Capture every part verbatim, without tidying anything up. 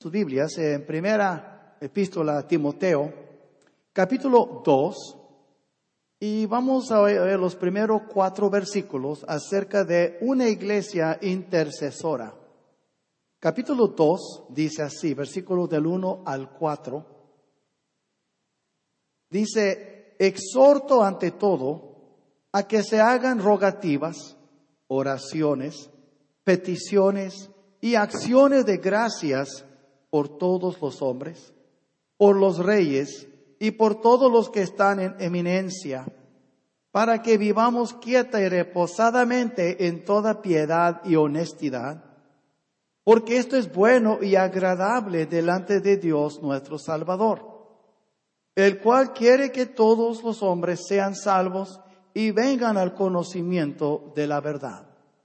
Sus Biblias en primera epístola a Timoteo, capítulo dos, y vamos a ver los primeros cuatro versículos acerca de una iglesia intercesora. Capítulo dos dice así, versículos del uno al cuatro. Dice: exhorto ante todo a que se hagan rogativas, oraciones, peticiones y acciones de gracias por todos los hombres, por los reyes y por todos los que están en eminencia, para que vivamos quieta y reposadamente en toda piedad y honestidad, porque esto es bueno y agradable delante de Dios nuestro Salvador, el cual quiere que todos los hombres sean salvos y vengan al conocimiento de la verdad.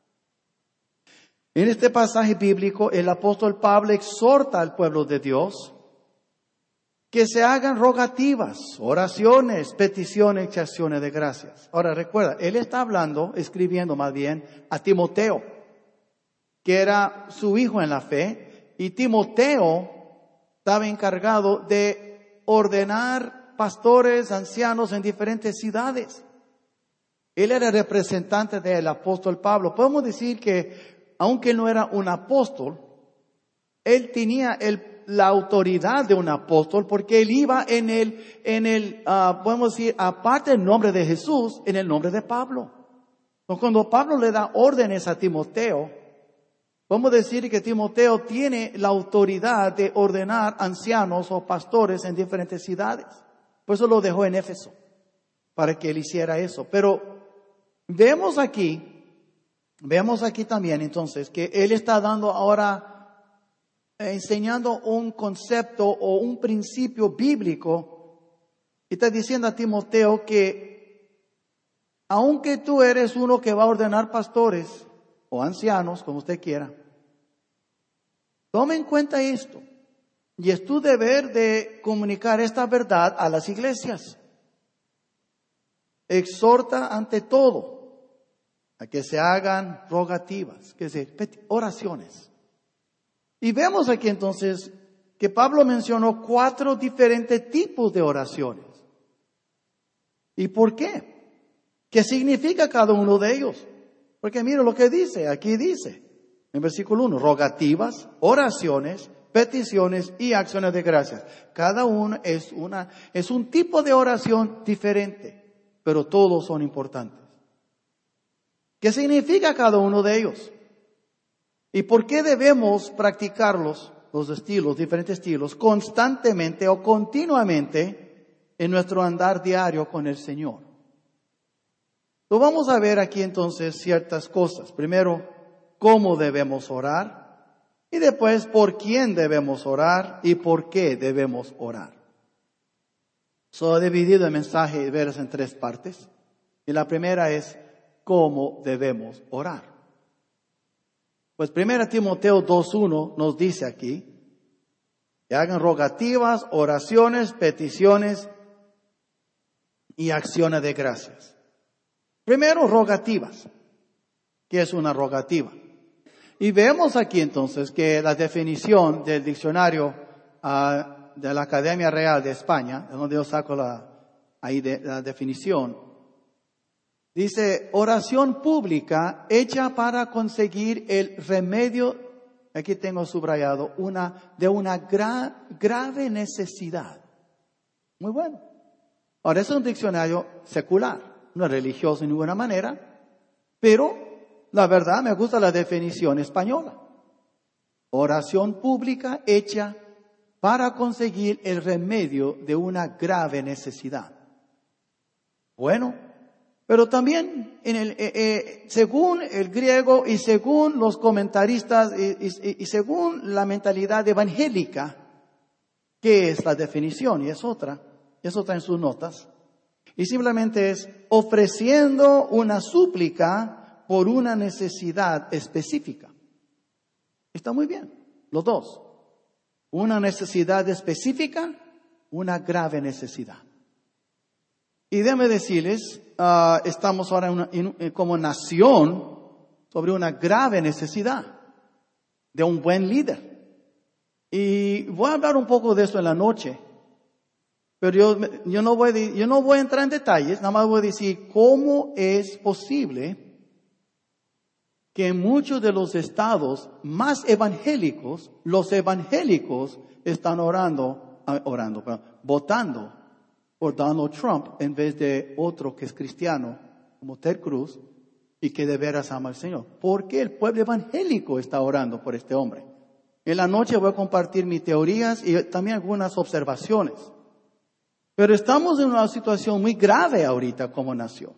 En este pasaje bíblico, el apóstol Pablo exhorta al pueblo de Dios que se hagan rogativas, oraciones, peticiones y acciones de gracias. Ahora recuerda, él está hablando, escribiendo más bien, a Timoteo, que era su hijo en la fe, y Timoteo estaba encargado de ordenar pastores, ancianos en diferentes ciudades. Él era el representante del apóstol Pablo. Podemos decir que aunque no era un apóstol, él tenía el, la autoridad de un apóstol porque él iba en el, en el uh, podemos decir, aparte del nombre de Jesús, en el nombre de Pablo. Entonces, cuando Pablo le da órdenes a Timoteo, podemos decir que Timoteo tiene la autoridad de ordenar ancianos o pastores en diferentes ciudades. Por eso lo dejó en Éfeso, para que él hiciera eso. Pero vemos aquí, Vemos aquí también entonces que él está dando ahora, eh, enseñando un concepto o un principio bíblico. Y está diciendo a Timoteo que aunque tú eres uno que va a ordenar pastores o ancianos, como usted quiera, tome en cuenta esto. Y es tu deber de comunicar esta verdad a las iglesias. Exhorta ante todo a que se hagan rogativas, que se oraciones. Y vemos aquí entonces que Pablo mencionó cuatro diferentes tipos de oraciones. ¿Y por qué? ¿Qué significa cada uno de ellos? Porque mira lo que dice, aquí dice, en versículo uno, rogativas, oraciones, peticiones y acciones de gracias. Cada uno es una, es un tipo de oración diferente, pero todos son importantes. ¿Qué significa cada uno de ellos? ¿Y por qué debemos practicarlos, los estilos, diferentes estilos, constantemente o continuamente en nuestro andar diario con el Señor? Entonces vamos a ver aquí entonces ciertas cosas. Primero, cómo debemos orar. Y después, por quién debemos orar y por qué debemos orar. Solo he dividido el mensaje y veros en tres partes. Y la primera es cómo debemos orar. Pues primero Timoteo dos uno nos dice aquí que hagan rogativas, oraciones, peticiones y acciones de gracias. Primero, rogativas. ¿Qué es una rogativa? Y vemos aquí entonces que la definición del diccionario uh, de la Academia Real de España, de donde yo saco la, ahí de, la definición, dice, oración pública hecha para conseguir el remedio, aquí tengo subrayado, una, de una gra, grave necesidad. Muy bueno. Ahora, es un diccionario secular, no es religioso de ninguna manera, pero la verdad me gusta la definición española. Oración pública hecha para conseguir el remedio de una grave necesidad. Bueno. Pero también, en el, eh, eh, según el griego y según los comentaristas y, y, y según la mentalidad evangélica, ¿qué es la definición? Y es otra, es otra en sus notas. Y simplemente es ofreciendo una súplica por una necesidad específica. Está muy bien, los dos. Una necesidad específica, una grave necesidad. Y déjame decirles, uh, estamos ahora en una, en, como nación sobre una grave necesidad de un buen líder. Y voy a hablar un poco de eso en la noche. Pero yo, yo, no voy a, yo no voy a entrar en detalles, nada más voy a decir cómo es posible que en muchos de los estados más evangélicos, los evangélicos están orando, orando, perdón, votando por Donald Trump en vez de otro que es cristiano, como Ted Cruz, y que de veras ama al Señor. ¿Por qué el pueblo evangélico está orando por este hombre? En la noche voy a compartir mis teorías y también algunas observaciones. Pero estamos en una situación muy grave ahorita como nación.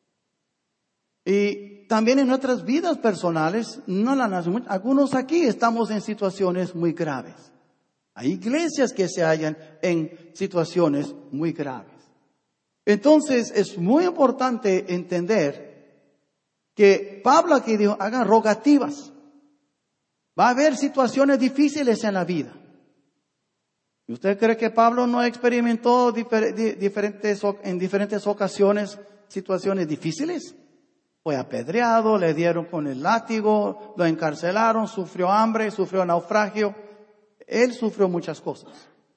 Y también en nuestras vidas personales, no la nación, algunos aquí estamos en situaciones muy graves. Hay iglesias que se hallan en situaciones muy graves. Entonces es muy importante entender que Pablo aquí dijo, hagan rogativas. Va a haber situaciones difíciles en la vida. ¿Y usted cree que Pablo no experimentó difer- diferentes, en diferentes ocasiones situaciones difíciles? Fue apedreado, le dieron con el látigo, lo encarcelaron, sufrió hambre, sufrió naufragio. Él sufrió muchas cosas.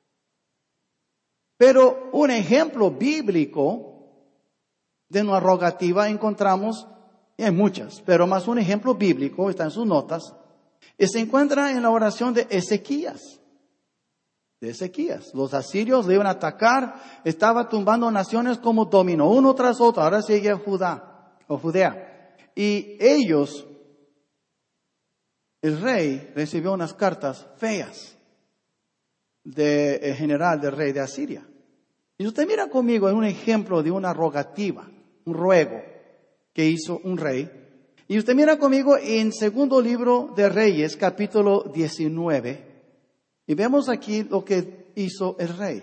Pero un ejemplo bíblico de una rogativa encontramos, y hay muchas, pero más un ejemplo bíblico, está en sus notas, y se encuentra en la oración de Ezequías. De Ezequías. Los asirios le iban a atacar, estaba tumbando naciones como dominó, uno tras otro, ahora sigue Judá, o Judea. Y ellos, el rey recibió unas cartas feas del general del rey de Asiria. Y usted mira conmigo en un ejemplo de una rogativa, un ruego que hizo un rey. Y usted mira conmigo en segundo libro de Reyes, capítulo diecinueve. Y vemos aquí lo que hizo el rey.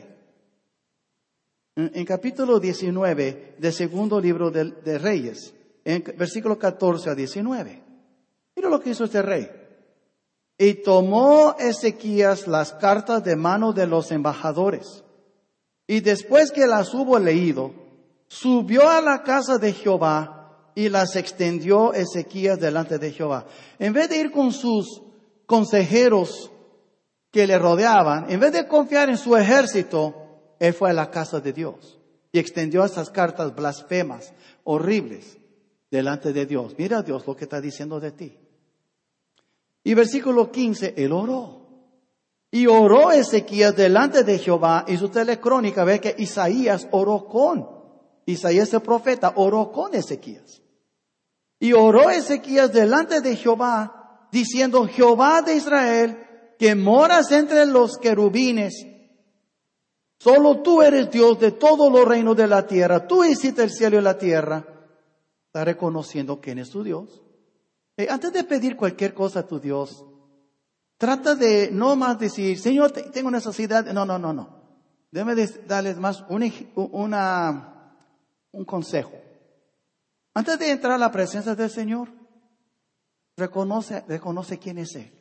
En, en capítulo diecinueve del segundo libro de, de Reyes, en versículo catorce a diecinueve. Mira lo que hizo este rey. Y tomó Ezequías las cartas de mano de los embajadores. Y después que las hubo leído, subió a la casa de Jehová y las extendió Ezequías delante de Jehová. En vez de ir con sus consejeros que le rodeaban, en vez de confiar en su ejército, él fue a la casa de Dios y extendió esas cartas blasfemas, horribles, delante de Dios. Mira Dios lo que está diciendo de ti. Y versículo quince, él oró. Y oró Ezequías delante de Jehová. Y si usted lee crónica, ve que Isaías oró con. Isaías el profeta oró con Ezequías. Y oró Ezequías delante de Jehová, diciendo, Jehová de Israel, que moras entre los querubines, solo tú eres Dios de todos los reinos de la tierra. Tú hiciste el cielo y la tierra. Está reconociendo quién es tu Dios. Eh, antes de pedir cualquier cosa a tu Dios, trata de no más decir, Señor, tengo necesidad. No, no, no, no. Déjame darles más un, una, un consejo. Antes de entrar a la presencia del Señor, reconoce, reconoce quién es Él.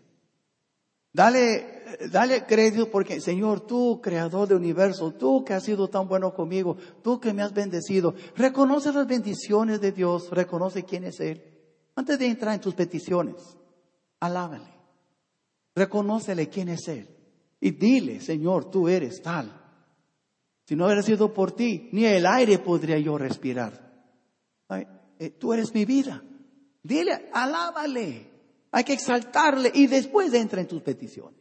Dale, dale crédito porque, Señor, tú, creador del universo, tú que has sido tan bueno conmigo, tú que me has bendecido, reconoce las bendiciones de Dios, reconoce quién es Él. Antes de entrar en tus peticiones, alábale, reconócele quién es Él y dile, Señor, tú eres tal. Si no hubiera sido por ti, ni el aire podría yo respirar. Ay, eh, tú eres mi vida. Dile, alábale. Hay que exaltarle y después entra en tus peticiones.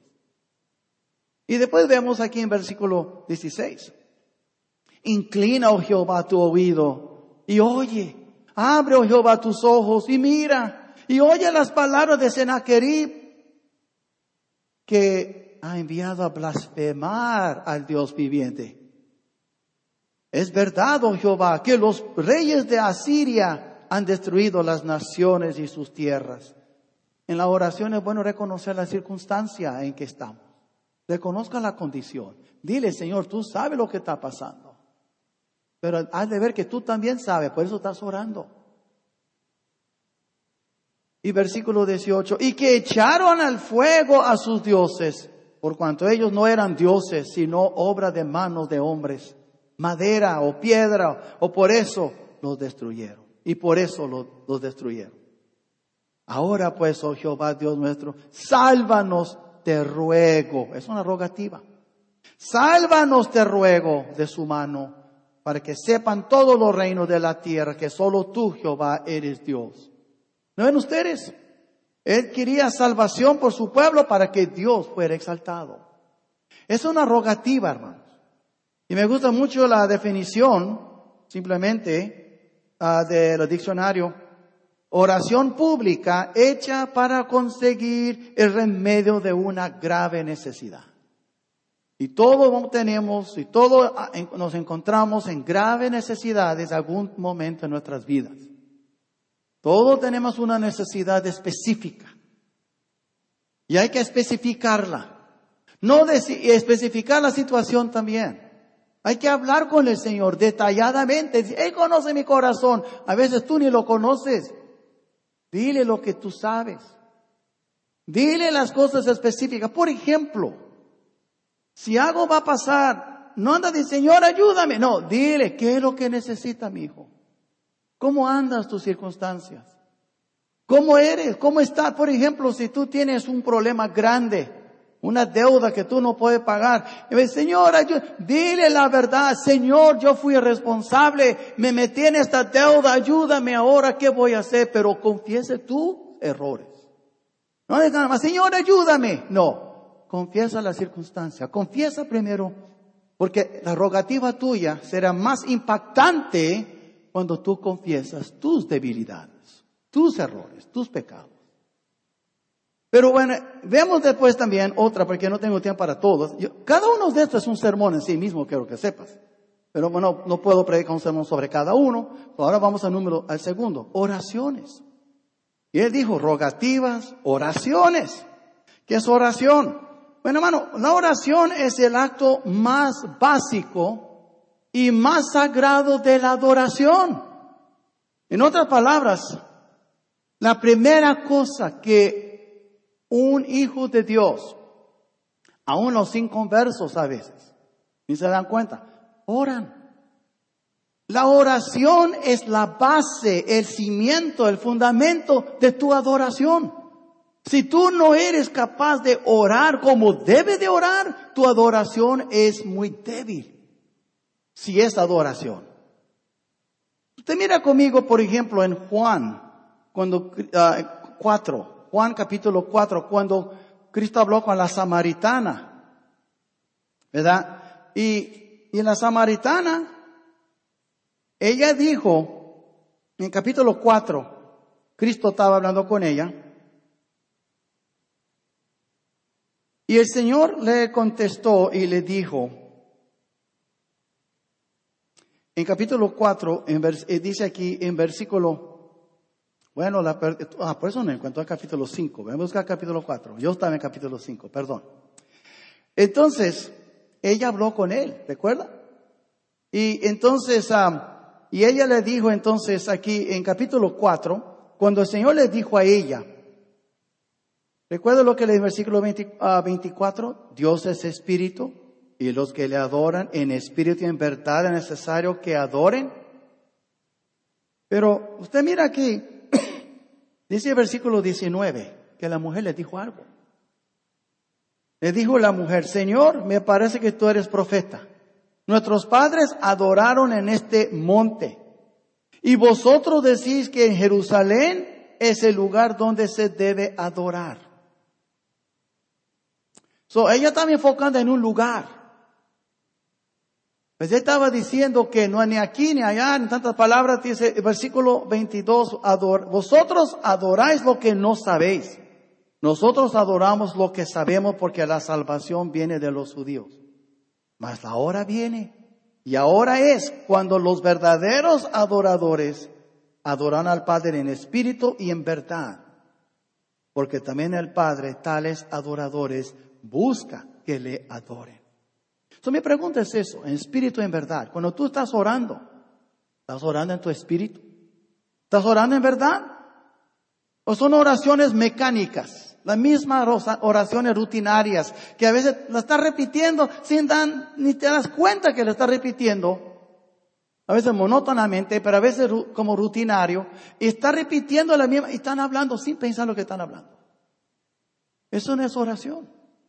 Y después vemos aquí en versículo dieciséis. Inclina, oh Jehová, tu oído y oye. Abre, oh Jehová, tus ojos y mira. Y oye las palabras de Sennacherib, que ha enviado a blasfemar al Dios viviente. Es verdad, oh Jehová, que los reyes de Asiria han destruido las naciones y sus tierras. En la oración es bueno reconocer la circunstancia en que estamos. Reconozca la condición. Dile, Señor, tú sabes lo que está pasando. Pero has de ver que tú también sabes, por eso estás orando. Y versículo dieciocho. Y que echaron al fuego a sus dioses, por cuanto ellos no eran dioses, sino obra de manos de hombres. Madera o piedra, o por eso los destruyeron. Y por eso los, los destruyeron. Ahora pues, oh Jehová Dios nuestro, sálvanos te ruego. Es una rogativa. Sálvanos, te ruego, de su mano, para que sepan todos los reinos de la tierra que solo tú, Jehová, eres Dios. ¿No ven ustedes? Él quería salvación por su pueblo para que Dios fuera exaltado. Es una rogativa, hermanos. Y me gusta mucho la definición, simplemente, uh, del diccionario. Oración pública hecha para conseguir el remedio de una grave necesidad. Y todos tenemos, y todos nos encontramos en graves necesidades en algún momento en nuestras vidas. Todos tenemos una necesidad específica. Y hay que especificarla. No de, especificar la situación también. Hay que hablar con el Señor detalladamente. Él conoce mi corazón. A veces tú ni lo conoces. Dile lo que tú sabes. Dile las cosas específicas. Por ejemplo, si algo va a pasar, no anda de Señor, ayúdame. No, dile, ¿qué es lo que necesita mi hijo? ¿Cómo andas tus circunstancias? ¿Cómo eres? ¿Cómo estás? Por ejemplo, si tú tienes un problema grande, una deuda que tú no puedes pagar. Y ves, Señor, ayúdame. Dile la verdad. Señor, yo fui responsable. Me metí en esta deuda. Ayúdame ahora. ¿Qué voy a hacer? Pero confiese tus errores. No es nada más, Señor, ayúdame. No. Confiesa la circunstancia. Confiesa primero. Porque la rogativa tuya será más impactante cuando tú confiesas tus debilidades, tus errores, tus pecados. Pero bueno, vemos después también otra, porque no tengo tiempo para todos. Yo, cada uno de estos es un sermón en sí mismo, quiero que sepas. Pero bueno, no puedo predicar un sermón sobre cada uno. Ahora vamos al número, al segundo, oraciones. Y él dijo, rogativas, oraciones. ¿Qué es oración? Bueno, hermano, la oración es el acto más básico y más sagrado de la adoración. En otras palabras, la primera cosa que un hijo de Dios, aún los inconversos a veces, ni se dan cuenta, oran. La oración es la base, el cimiento, el fundamento de tu adoración. Si tú no eres capaz de orar como debe de orar, tu adoración es muy débil. Si es adoración. Usted mira conmigo, por ejemplo, en Juan, cuando uh, cuatro. Juan capítulo cuatro, cuando Cristo habló con la samaritana, ¿verdad? Y, y la samaritana, ella dijo, en capítulo cuatro, Cristo estaba hablando con ella, y el Señor le contestó y le dijo, en capítulo cuatro, en vers, dice aquí en versículo Bueno, la, ah, por eso no encuentro el capítulo cinco. Voy a buscar el capítulo cuatro. Yo estaba en el capítulo cinco, perdón. Entonces, ella habló con él, ¿recuerda? Y entonces, um, y ella le dijo entonces aquí en capítulo cuatro, cuando el Señor le dijo a ella, ¿recuerda lo que le dijo en el versículo veinte, uh, veinticuatro? Dios es espíritu y los que le adoran en espíritu y en verdad es necesario que adoren. Pero usted mira aquí, dice el versículo diecinueve, que la mujer le dijo algo. Le dijo la mujer, Señor, me parece que tú eres profeta. Nuestros padres adoraron en este monte. Y vosotros decís que en Jerusalén es el lugar donde se debe adorar. So, ella estaba enfocando en un lugar. Pues ella estaba diciendo que no es ni aquí ni allá, en tantas palabras, dice el versículo veintidós, ador, vosotros adoráis lo que no sabéis. Nosotros adoramos lo que sabemos porque la salvación viene de los judíos. Mas la hora viene, y ahora es cuando los verdaderos adoradores adoran al Padre en espíritu y en verdad. Porque también el Padre, tales adoradores, busca que le adoren. Entonces mi pregunta es eso, en espíritu y en verdad. Cuando tú estás orando, ¿estás orando en tu espíritu? ¿Estás orando en verdad? ¿O son oraciones mecánicas? Las mismas oraciones rutinarias que a veces las estás repitiendo sin dar, ni te das cuenta que las estás repitiendo. A veces monótonamente, pero a veces como rutinario. Y estás repitiendo la misma y están hablando sin pensar lo que están hablando. Eso no es oración.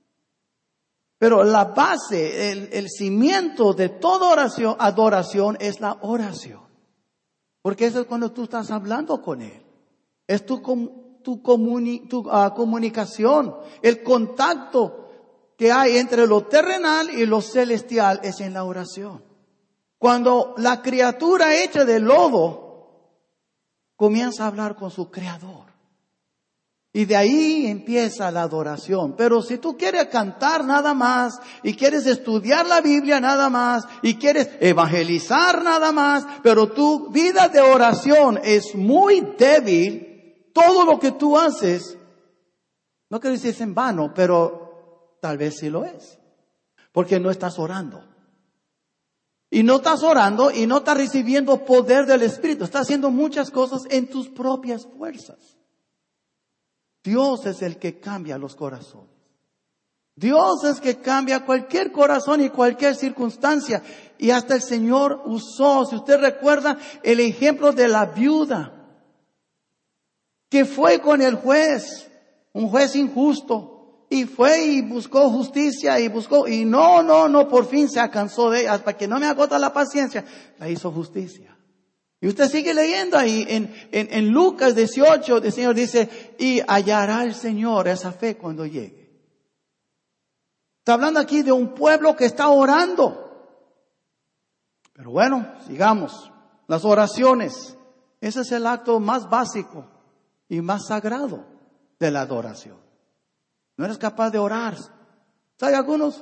Pero la base, el, el cimiento de toda oración, adoración es la oración. Porque eso es cuando tú estás hablando con Él. Es tu, tu, comuni, tu uh, comunicación, el contacto que hay entre lo terrenal y lo celestial es en la oración. Cuando la criatura hecha de lodo comienza a hablar con su Creador. Y de ahí empieza la adoración. Pero si tú quieres cantar nada más, y quieres estudiar la Biblia nada más, y quieres evangelizar nada más, pero tu vida de oración es muy débil, todo lo que tú haces, no quiero decir es en vano, pero tal vez sí lo es. Porque no estás orando. Y no estás orando y no estás recibiendo poder del Espíritu. Estás haciendo muchas cosas en tus propias fuerzas. Dios es el que cambia los corazones. Dios es que cambia cualquier corazón y cualquier circunstancia. Y hasta el Señor usó, si usted recuerda, el ejemplo de la viuda, que fue con el juez, un juez injusto, y fue y buscó justicia y buscó, y no, no, no, por fin se cansó de ella, hasta que no me agota la paciencia, la hizo justicia. Y usted sigue leyendo ahí en, en, en Lucas dieciocho, el Señor dice, y hallará el Señor esa fe cuando llegue. Está hablando aquí de un pueblo que está orando. Pero bueno, sigamos. Las oraciones. Ese es el acto más básico y más sagrado de la adoración. No eres capaz de orar. ¿Sabe algunos?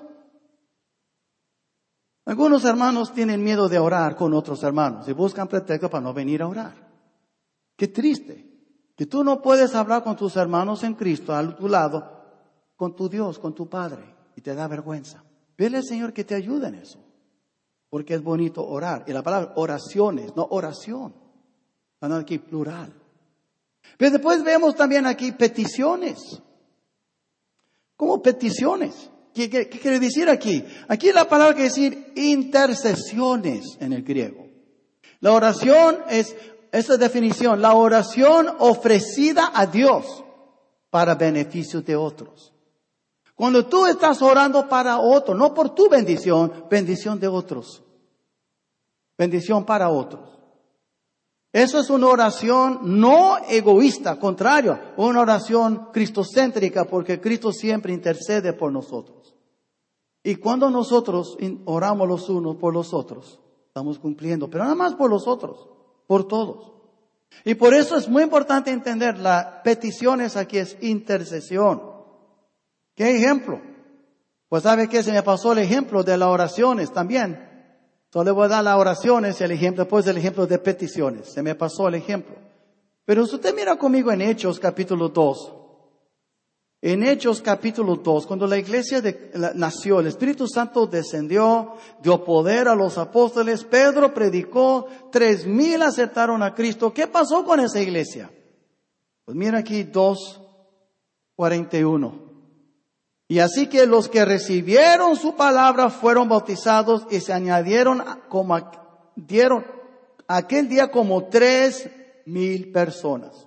Algunos hermanos tienen miedo de orar con otros hermanos y buscan pretexto para no venir a orar. Qué triste que tú no puedes hablar con tus hermanos en Cristo a tu lado, con tu Dios, con tu Padre, y te da vergüenza. Pídele al Señor que te ayude en eso, porque es bonito orar. Y la palabra oraciones, no oración. Están aquí plural. Pero después vemos también aquí peticiones. ¿Cómo peticiones? ¿Qué, qué, qué quiere decir aquí? Aquí la palabra quiere decir intercesiones en el griego. La oración es, esa definición, la oración ofrecida a Dios para beneficio de otros. Cuando tú estás orando para otros, no por tu bendición, bendición de otros. Bendición para otros. Eso es una oración no egoísta, contrario, una oración cristocéntrica, porque Cristo siempre intercede por nosotros. Y cuando nosotros oramos los unos por los otros, estamos cumpliendo, pero nada más por los otros, por todos. Y por eso es muy importante entender, las peticiones aquí es intercesión. ¿Qué ejemplo? Pues ¿sabe qué? Se me pasó el ejemplo de las oraciones también. Entonces le voy a dar las oraciones y el ejemplo, después el ejemplo de peticiones. Se me pasó el ejemplo. Pero si usted mira conmigo en Hechos capítulo dos. En Hechos capítulo dos, cuando la iglesia de, la, nació, el Espíritu Santo descendió, dio poder a los apóstoles, Pedro predicó, tres mil aceptaron a Cristo. ¿Qué pasó con esa iglesia? Pues mira aquí dos cuarenta y uno. Y así que los que recibieron su palabra fueron bautizados y se añadieron como dieron aquel día como tres mil personas.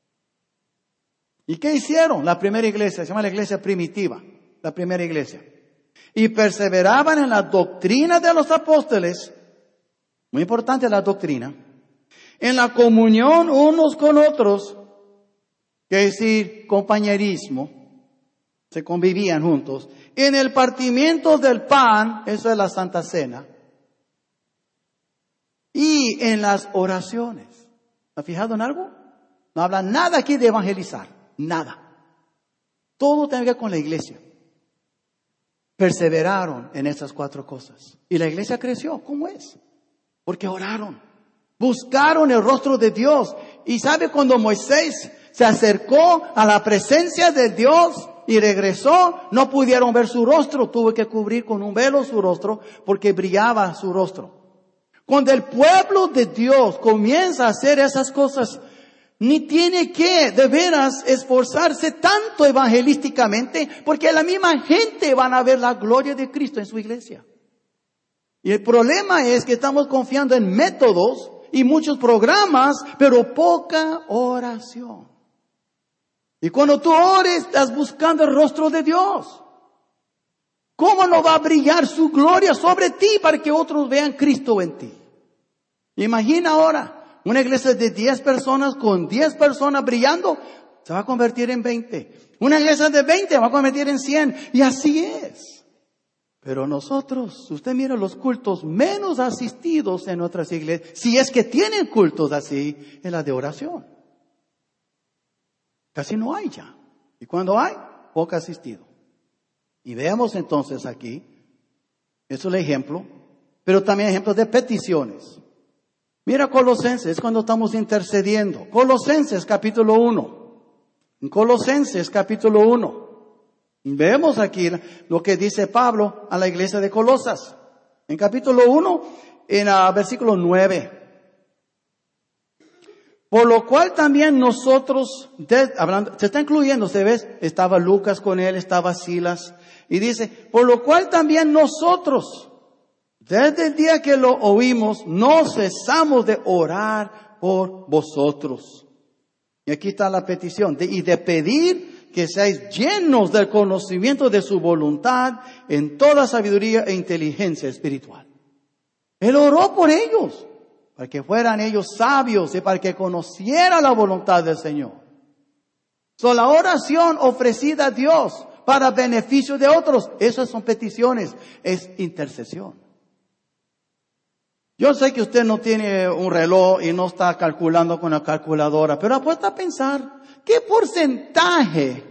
¿Y qué hicieron? La primera iglesia, se llama la iglesia primitiva, la primera iglesia. Y perseveraban en la doctrina de los apóstoles, muy importante la doctrina, en la comunión unos con otros, que es decir, compañerismo. Se convivían juntos. En el partimiento del pan, eso es la Santa Cena. Y en las oraciones. ¿Ha fijado en algo? No habla nada aquí de evangelizar. Nada. Todo tiene que ver con la iglesia. Perseveraron en estas cuatro cosas. Y la iglesia creció. ¿Cómo es? Porque oraron. Buscaron el rostro de Dios. Y sabe cuando Moisés se acercó a la presencia de Dios y regresó, no pudieron ver su rostro, tuvo que cubrir con un velo su rostro porque brillaba su rostro. Cuando el pueblo de Dios comienza a hacer esas cosas, ni tiene que de veras esforzarse tanto evangelísticamente, porque la misma gente van a ver la gloria de Cristo en su iglesia. Y el problema es que estamos confiando en métodos y muchos programas, pero poca oración. Y cuando tú ores, estás buscando el rostro de Dios. ¿cómo no va a brillar su gloria sobre ti para que otros vean Cristo en ti? Imagina ahora una iglesia de diez personas con diez personas brillando, se va a convertir en veinte. Una iglesia de veinte va a convertir en cien. Y así es. Pero nosotros, usted mira los cultos menos asistidos en otras iglesias, si es que tienen cultos así, es la de oración. Casi no hay ya. Y cuando hay, poco asistido. Y veamos entonces aquí, eso es el ejemplo, pero también ejemplos de peticiones. Mira Colosenses, cuando estamos intercediendo. Colosenses capítulo uno. En Colosenses capítulo uno. Vemos aquí lo que dice Pablo a la iglesia de Colosas. En capítulo uno, en uh, versículo nueve. Por lo cual también nosotros, de, hablando, se está incluyendo, ¿se ves? Estaba Lucas con él, estaba Silas. Y dice, por lo cual también nosotros, desde el día que lo oímos, no cesamos de orar por vosotros. Y aquí está la petición, de, y de pedir que seáis llenos del conocimiento de su voluntad en toda sabiduría e inteligencia espiritual. Él oró por ellos, para que fueran ellos sabios y para que conocieran la voluntad del Señor. So, la oración ofrecida a Dios para beneficio de otros, esas son peticiones, es intercesión. Yo sé que usted no tiene un reloj y no está calculando con la calculadora, pero apuesta a pensar, ¿qué porcentaje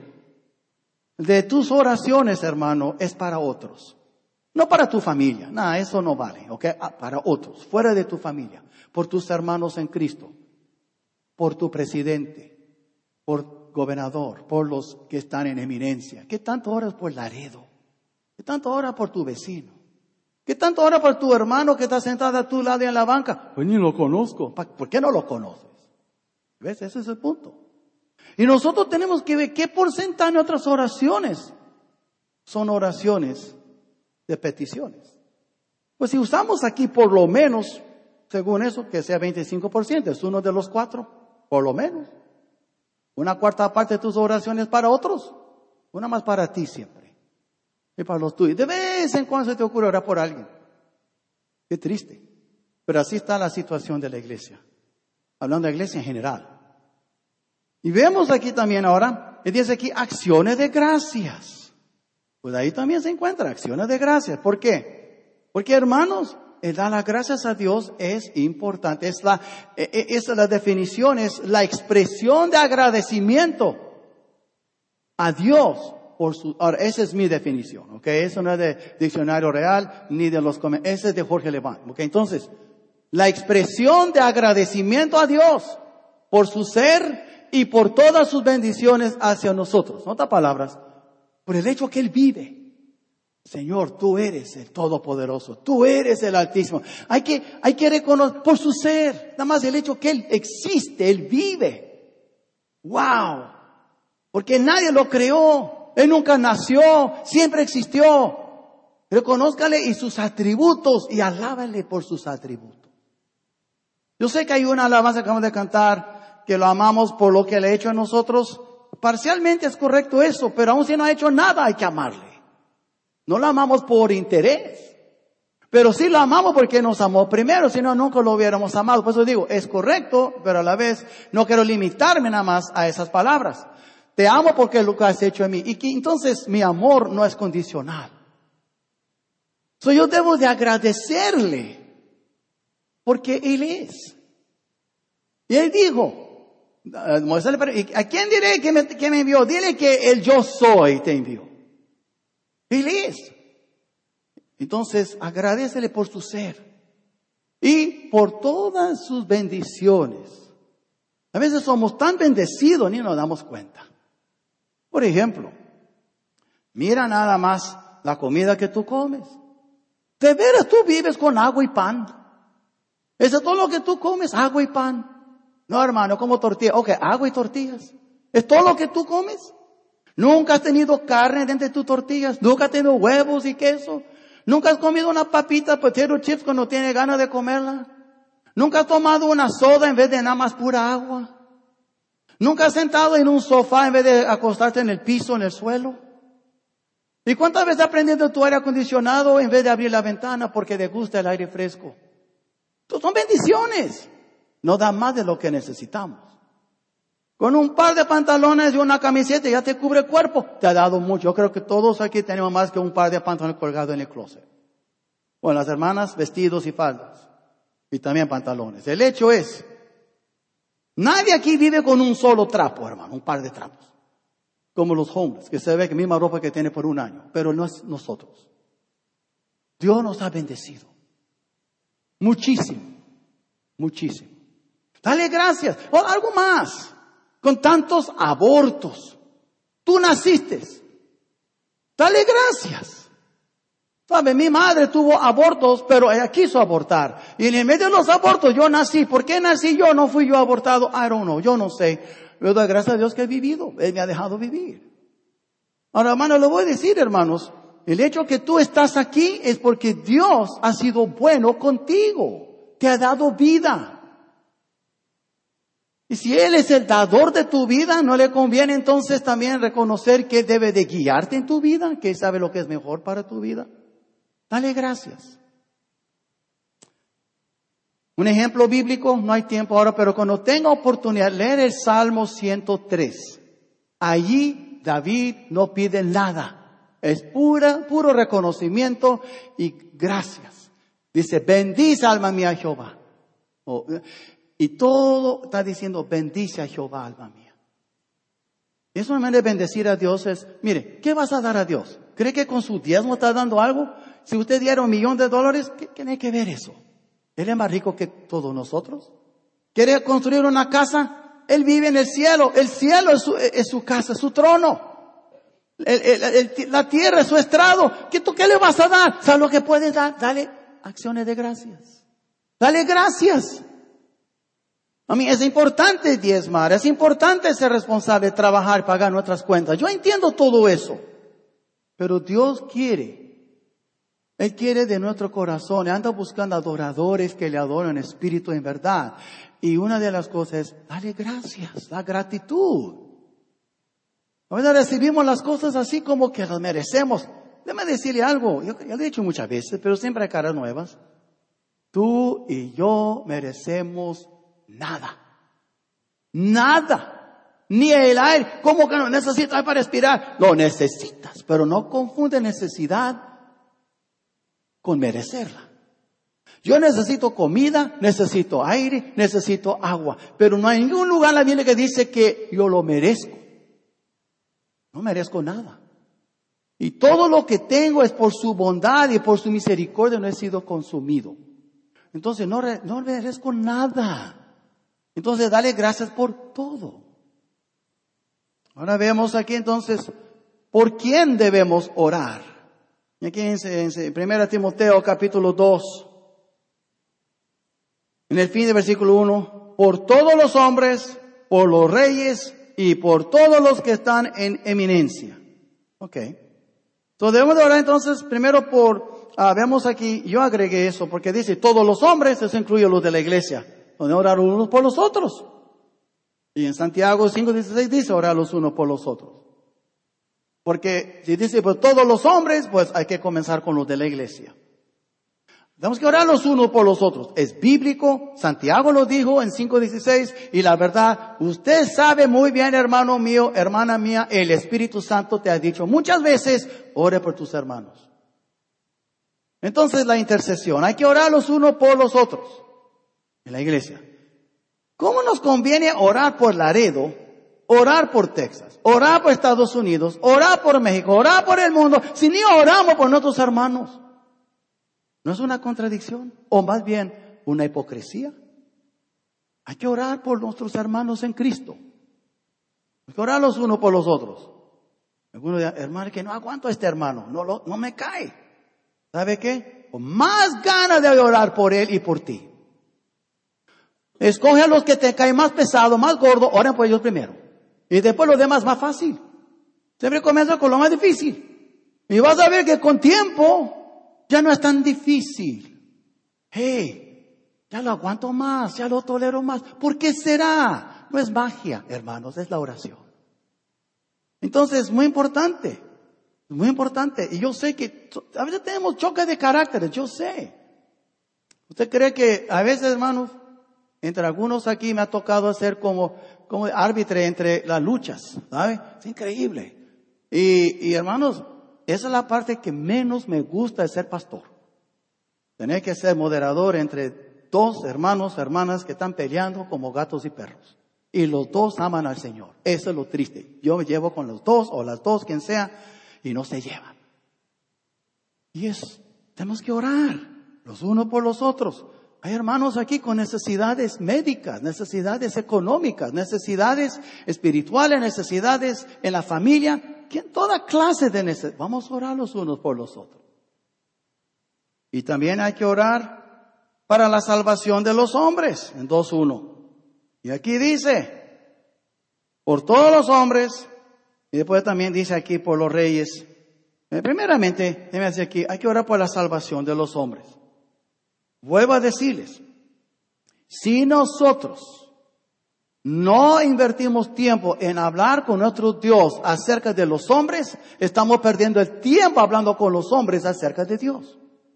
de tus oraciones, hermano, es para otros? No para tu familia, nada, eso no vale, ¿ok? Ah, para otros, fuera de tu familia, por tus hermanos en Cristo, por tu presidente, por gobernador, por los que están en eminencia. ¿Qué tanto oras por Laredo? ¿Qué tanto oras por tu vecino? ¿Qué tanto oras por tu hermano que está sentado a tu lado en la banca? Pues ni lo conozco. ¿Por qué no lo conoces? ¿Ves? Ese es el punto. Y nosotros tenemos que ver qué porcentaje de otras oraciones son oraciones de peticiones. Pues si usamos aquí por lo menos, según eso, que sea veinticinco por ciento, es uno de los cuatro, por lo menos. Una cuarta parte de tus oraciones para otros, una más para ti siempre. Y para los tuyos. De vez en cuando se te ocurre orar por alguien. Qué triste. Pero así está la situación de la iglesia. Hablando de la iglesia en general. Y vemos aquí también ahora, y dice aquí acciones de gracias. Pues ahí también se encuentra acciones de gracias. ¿Por qué? Porque hermanos, el dar las gracias a Dios es importante. Es la, es la definición, es la expresión de agradecimiento a Dios. Por su, ahora, esa es mi definición, ¿ok? Eso no es de diccionario real, ni de los comentarios, ese es de Jorge Levant, ¿ok? Entonces, la expresión de agradecimiento a Dios por su ser y por todas sus bendiciones hacia nosotros. En otras palabras, por el hecho que Él vive. Señor, tú eres el Todopoderoso, tú eres el Altísimo. Hay que, hay que reconocer por su ser, nada más el hecho que Él existe, Él vive. ¡Wow! Porque nadie lo creó. Él nunca nació, siempre existió. Reconózcale y sus atributos y alábale por sus atributos. Yo sé que hay una alabanza que acabamos de cantar, que lo amamos por lo que le ha hecho a nosotros. Parcialmente es correcto eso, pero aun si no ha hecho nada hay que amarle. No lo amamos por interés, pero sí lo amamos porque nos amó primero, si no nunca lo hubiéramos amado. Por eso digo, es correcto, pero a la vez no quiero limitarme nada más a esas palabras. Te amo porque lo que has hecho en mí. Y que entonces mi amor no es condicional. So, yo debo de agradecerle porque Él es. Y Él dijo, ¿a quién diré que me, que me envió? Dile que el yo soy te envió. Él es. Entonces agradécele por su ser y por todas sus bendiciones. A veces somos tan bendecidos ni nos damos cuenta. Por ejemplo, mira nada más la comida que tú comes. ¿De veras tú vives con agua y pan? ¿Eso es todo lo que tú comes? Agua y pan. No, hermano, como tortillas. Ok, agua y tortillas. ¿Es todo lo que tú comes? ¿Nunca has tenido carne dentro de tus tortillas? ¿Nunca has tenido huevos y queso? ¿Nunca has comido una papita potato chips cuando tienes ganas de comerla? ¿Nunca has tomado una soda en vez de nada más pura agua? ¿Nunca has sentado en un sofá en vez de acostarte en el piso, en el suelo? ¿Y cuántas veces has prendido tu aire acondicionado en vez de abrir la ventana porque te gusta el aire fresco? Entonces, son bendiciones. No da más de lo que necesitamos. Con un par de pantalones y una camiseta ya te cubre el cuerpo. Te ha dado mucho. Yo creo que todos aquí tenemos más que un par de pantalones colgados en el closet. Bueno, las hermanas, vestidos y faldas. Y también pantalones. El hecho es, nadie aquí vive con un solo trapo, hermano. Un par de trapos. Como los hombres, que se ve que misma ropa que tiene por un año. Pero no es nosotros. Dios nos ha bendecido. Muchísimo. Muchísimo. Dale gracias. O algo más. Con tantos abortos. Tú naciste. Dale gracias. ¿Sabe? Mi madre tuvo abortos, pero ella quiso abortar. Y en el medio de los abortos yo nací. ¿Por qué nací yo? No fui yo abortado. I don't know. Yo no sé. Yo doy gracias a Dios que he vivido. Él me ha dejado vivir. Ahora, hermano, le voy a decir, hermanos. El hecho que tú estás aquí es porque Dios ha sido bueno contigo. Te ha dado vida. Y si Él es el dador de tu vida, ¿no le conviene entonces también reconocer que debe de guiarte en tu vida? Que Él sabe lo que es mejor para tu vida. Dale gracias. Un ejemplo bíblico, no hay tiempo ahora, pero cuando tenga oportunidad, leer el Salmo ciento tres. Allí David no pide nada. Es pura, puro reconocimiento y gracias. Dice, bendice alma mía a Jehová. Oh, y todo está diciendo, bendice a Jehová, alma mía. Y eso, una manera de bendecir a Dios es, mire, ¿qué vas a dar a Dios? ¿Cree que con su diezmo está dando algo? Si usted diera un millón de dólares, ¿qué tiene que ver eso? Él es más rico que todos nosotros. ¿Quiere construir una casa? Él vive en el cielo. El cielo es su, es su casa, es su trono. El, el, el, la tierra es su estrado. ¿Qué, tú, ¿Qué le vas a dar? ¿Sabes lo que puedes dar? Dale acciones de gracias. Dale gracias. A mí es importante diezmar, es importante ser responsable, trabajar, pagar nuestras cuentas. Yo entiendo todo eso. Pero Dios quiere, Él quiere de nuestro corazón. Él anda buscando adoradores que le adoran en espíritu y en verdad. Y una de las cosas es, dale gracias, la gratitud. A veces recibimos las cosas así como que las merecemos. Déjame decirle algo, yo, yo lo he dicho muchas veces, pero siempre hay caras nuevas. Tú y yo merecemos nada. Nada. Ni el aire. ¿Cómo que no necesitas para respirar? Lo necesitas, pero no confunde necesidad con merecerla. Yo necesito comida, necesito aire, necesito agua, pero no hay ningún lugar en la Biblia que dice que yo lo merezco. No merezco nada. Y todo lo que tengo es por su bondad y por su misericordia, no he sido consumido. Entonces no, no merezco nada. Entonces dale gracias por todo. Ahora vemos aquí entonces, ¿por quién debemos orar? Y aquí en, en primera Timoteo capítulo dos, en el fin del versículo uno, por todos los hombres, por los reyes y por todos los que están en eminencia. Ok. Entonces debemos de orar entonces primero por, ah, vemos aquí, yo agregué eso porque dice todos los hombres, eso incluye los de la iglesia. Donde orar unos por los otros. Y en Santiago cinco dieciséis dice orar los unos por los otros. Porque si dice por todos los hombres, pues hay que comenzar con los de la iglesia. Tenemos que orar los unos por los otros. Es bíblico, Santiago lo dijo en cinco dieciséis, y la verdad, usted sabe muy bien, hermano mío, hermana mía, el Espíritu Santo te ha dicho muchas veces, ore por tus hermanos. Entonces la intercesión, hay que orar los unos por los otros. En la iglesia. ¿Cómo nos conviene orar por Laredo, orar por Texas, orar por Estados Unidos, orar por México, orar por el mundo, si ni oramos por nuestros hermanos? ¿No es una contradicción? O más bien, una hipocresía. Hay que orar por nuestros hermanos en Cristo. Hay que orar los unos por los otros. Algunos dirán, hermano, que no aguanto a este hermano, no, lo, no me cae. ¿Sabe qué? Con más ganas de orar por él y por ti. Escoge a los que te caen más pesado, más gordo, oren por ellos primero. Y después lo demás más fácil. Siempre comienza con lo más difícil. Y vas a ver que con tiempo ya no es tan difícil. Hey, ya lo aguanto más, ya lo tolero más. ¿Por qué será? No es magia, hermanos, es la oración. Entonces, muy importante. Es muy importante. Y yo sé que a veces tenemos choques de caracteres, yo sé. ¿Usted cree que a veces, hermanos, entre algunos aquí me ha tocado hacer como, como árbitro entre las luchas, ¿sabe? Es increíble. Y, y hermanos, esa es la parte que menos me gusta de ser pastor. Tener que ser moderador entre dos hermanos, hermanas que están peleando como gatos y perros. Y los dos aman al Señor. Eso es lo triste. Yo me llevo con los dos o las dos, quien sea, y no se llevan. Y es, tenemos que orar los unos por los otros. Hay hermanos aquí con necesidades médicas, necesidades económicas, necesidades espirituales, necesidades en la familia, que en toda clase de necesidades. Vamos a orar los unos por los otros. Y también hay que orar para la salvación de los hombres, en dos uno. Y aquí dice, por todos los hombres, y después también dice aquí por los reyes. Eh, primeramente, déjeme decir aquí, hay que orar por la salvación de los hombres. Vuelvo a decirles, si nosotros no invertimos tiempo en hablar con nuestro Dios acerca de los hombres, estamos perdiendo el tiempo hablando con los hombres acerca de Dios.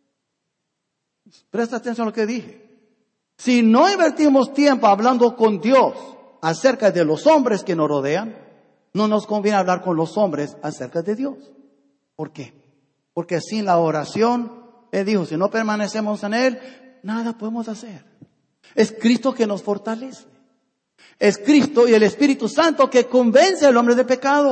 Presta atención a lo que dije. Si no invertimos tiempo hablando con Dios acerca de los hombres que nos rodean, no nos conviene hablar con los hombres acerca de Dios. ¿Por qué? Porque sin la oración, Él dijo, si no permanecemos en Él, nada podemos hacer. Es Cristo que nos fortalece. Es Cristo y el Espíritu Santo que convence al hombre de pecado.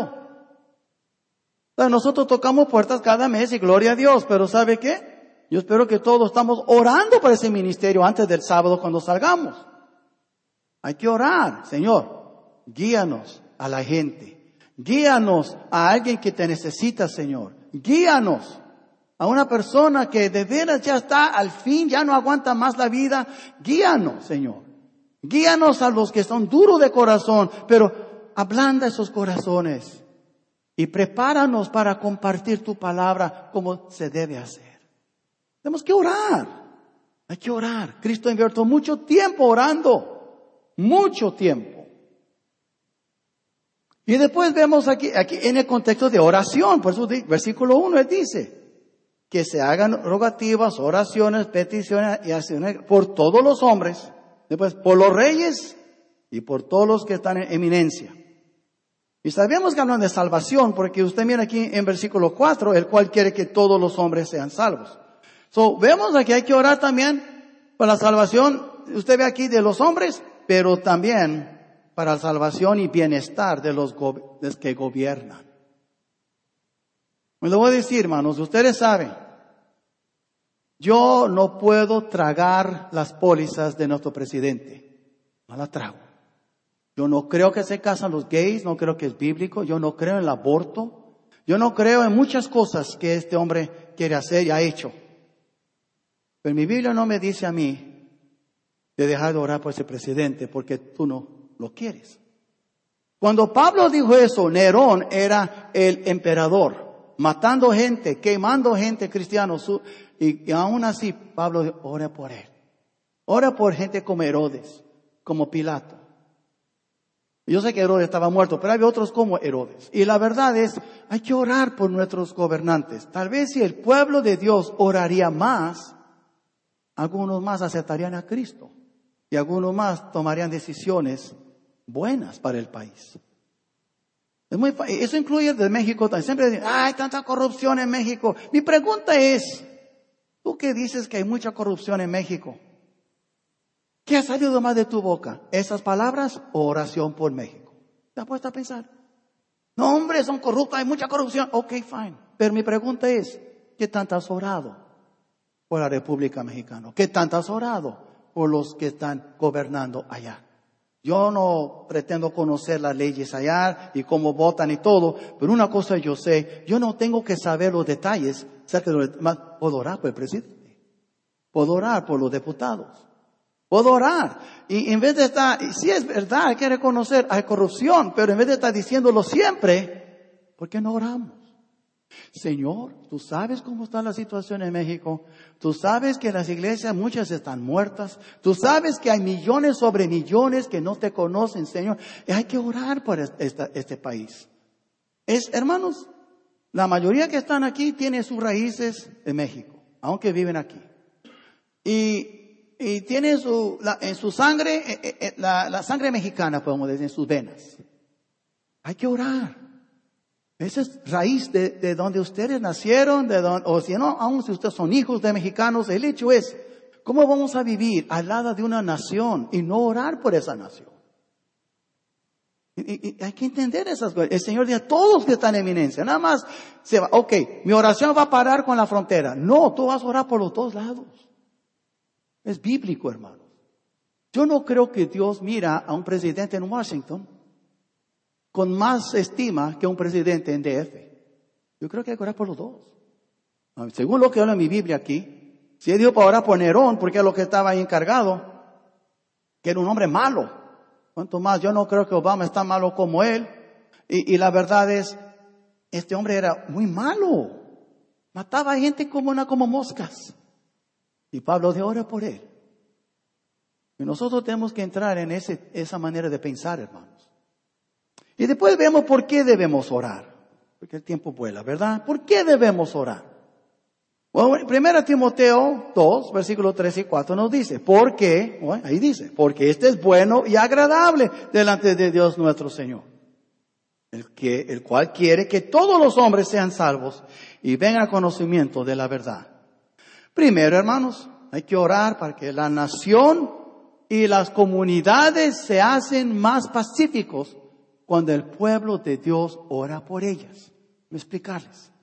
O sea, nosotros tocamos puertas cada mes y gloria a Dios, pero ¿sabe qué? Yo espero que todos estamos orando por ese ministerio antes del sábado cuando salgamos. Hay que orar, Señor, guíanos a la gente. Guíanos a alguien que te necesita, Señor. Guíanos a una persona que de veras ya está al fin, ya no aguanta más la vida. Guíanos, Señor. Guíanos a los que son duros de corazón, pero ablanda esos corazones. Y prepáranos para compartir tu palabra como se debe hacer. Tenemos que orar. Hay que orar. Cristo invirtió mucho tiempo orando. Mucho tiempo. Y después vemos aquí, aquí en el contexto de oración. Por eso, versículo uno, Él dice que se hagan rogativas, oraciones, peticiones y acciones por todos los hombres. Después, por los reyes y por todos los que están en eminencia. Y sabemos que hablan de salvación, porque usted mira aquí en versículo cuatro, el cual quiere que todos los hombres sean salvos. So, vemos aquí hay que orar también para la salvación, usted ve aquí de los hombres, pero también para la salvación y bienestar de los, go- de los que gobiernan. Me lo voy a decir, hermanos, ustedes saben, yo no puedo tragar las pólizas de nuestro presidente. No las trago. Yo no creo que se casan los gays, no creo que es bíblico, yo no creo en el aborto, yo no creo en muchas cosas que este hombre quiere hacer y ha hecho. Pero mi Biblia no me dice a mí de dejar de orar por ese presidente porque tú no lo quieres. Cuando Pablo dijo eso, Nerón era el emperador, matando gente, quemando gente cristiana. Y, y aún así, Pablo dijo, ora por él. Ora por gente como Herodes, como Pilato. Yo sé que Herodes estaba muerto, pero hay otros como Herodes. Y la verdad es, hay que orar por nuestros gobernantes. Tal vez si el pueblo de Dios oraría más, algunos más aceptarían a Cristo y algunos más tomarían decisiones buenas para el país. Es muy, eso incluye de México también. Siempre dicen, hay tanta corrupción en México. Mi pregunta es, ¿tú qué dices que hay mucha corrupción en México? ¿Qué ha salido más de tu boca? ¿Esas palabras o oración por México? ¿Te has puesto a pensar? No, hombre, son corruptos, hay mucha corrupción. Ok, fine. Pero mi pregunta es, ¿qué tanto has orado por la República Mexicana? ¿Qué tanto has orado por los que están gobernando allá? Yo no pretendo conocer las leyes allá y cómo votan y todo, pero una cosa yo sé, yo no tengo que saber los detalles acerca de los demás. Puedo orar por el presidente, puedo orar por los diputados, puedo orar. Y en vez de estar, sí es verdad, hay que reconocer, hay corrupción, pero en vez de estar diciéndolo siempre, ¿por qué no oramos? Señor, tú sabes cómo está la situación en México. Tú sabes que las iglesias muchas están muertas. Tú sabes que hay millones sobre millones que no te conocen, Señor. Y hay que orar por esta, este país. Es, hermanos, La mayoría que están aquí tiene sus raíces en México, aunque viven aquí. Y, y tiene su, la, en su sangre, eh, eh, la, la sangre mexicana, podemos decir, en sus venas. Hay que orar. Esa es raíz de, de donde ustedes nacieron, de donde, o si no, aún si ustedes son hijos de mexicanos, el hecho es, ¿cómo vamos a vivir al lado de una nación y no orar por esa nación? Y, y, y hay que entender esas cosas. El Señor dice a todos que están en eminencia, nada más se va, ok, mi oración va a parar con la frontera. No, tú vas a orar por los dos lados. Es bíblico, hermanos. Yo no creo que Dios mira a un presidente en Washington con más estima que un presidente en D F. Yo creo que hay que orar por los dos. Según lo que habla en mi Biblia aquí, si Él dijo para orar por Nerón, porque es lo que estaba ahí encargado, que era un hombre malo. Cuanto más, yo no creo que Obama está malo como él. Y, y la verdad es, este hombre era muy malo. Mataba a gente como una, como moscas. Y Pablo dijo, ora por él. Y nosotros tenemos que entrar en ese, esa manera de pensar, hermanos. Y después vemos por qué debemos orar. Porque el tiempo vuela, ¿verdad? ¿Por qué debemos orar? Bueno, primero Timoteo dos, versículos tres y cuatro nos dice, porque, bueno, ahí dice, porque este es bueno y agradable delante de Dios nuestro Señor. El, que, el cual quiere que todos los hombres sean salvos y vengan al conocimiento de la verdad. Primero, hermanos, hay que orar para que la nación y las comunidades se hacen más pacíficos cuando el pueblo de Dios ora por ellas. Voy a explicarles.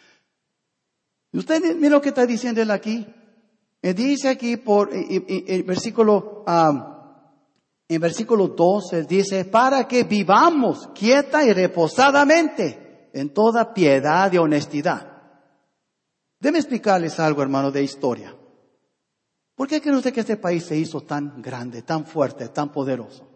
Usted mira lo que está diciendo él aquí. Él dice aquí por el versículo, um, en versículo dos, él dice, para que vivamos quieta y reposadamente en toda piedad y honestidad. Déjeme explicarles algo, hermano, de historia. ¿Por qué cree usted que este país se hizo tan grande, tan fuerte, tan poderoso?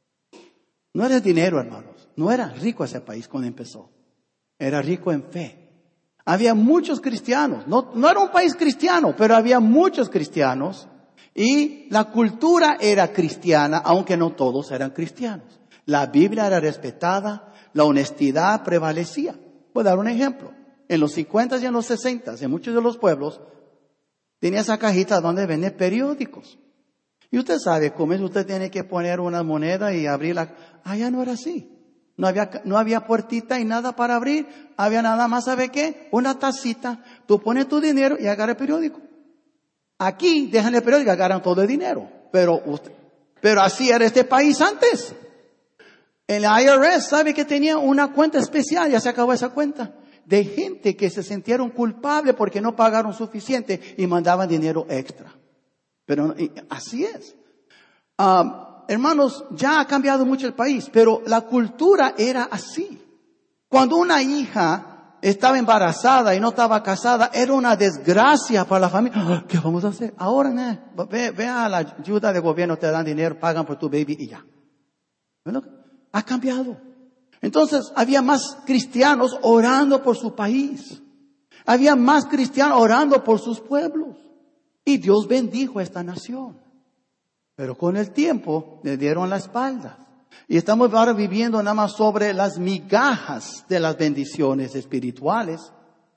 No era dinero, hermanos. No era rico ese país cuando empezó. Era rico en fe. Había muchos cristianos. No, no era un país cristiano, pero había muchos cristianos. Y la cultura era cristiana, aunque no todos eran cristianos. La Biblia era respetada, la honestidad prevalecía. Voy a dar un ejemplo. En los cincuenta y en los sesenta, en muchos de los pueblos, tenía esa cajita donde venden periódicos. Y usted sabe cómo es, usted tiene que poner una moneda y abrirla. Allá no era así. No había, no había puertita y nada para abrir. Había nada más, ¿sabe qué? Una tacita. Tú pones tu dinero y agarra el periódico. Aquí dejan el periódico y agarran todo el dinero. Pero usted, pero así era este país antes. El I R S sabe que tenía una cuenta especial, ya se acabó esa cuenta, de gente que se sintieron culpables porque no pagaron suficiente y mandaban dinero extra. Pero así es. Um, hermanos, ya ha cambiado mucho el país, pero la cultura era así. Cuando una hija estaba embarazada y no estaba casada, era una desgracia para la familia. ¿Qué vamos a hacer? Ahora, no, ve, ve a la ayuda de gobierno, te dan dinero, pagan por tu baby y ya. Bueno, ha cambiado. Entonces, había más cristianos orando por su país. Había más cristianos orando por sus pueblos. Y Dios bendijo a esta nación. Pero con el tiempo le dieron la espalda. Y estamos ahora viviendo nada más sobre las migajas de las bendiciones espirituales.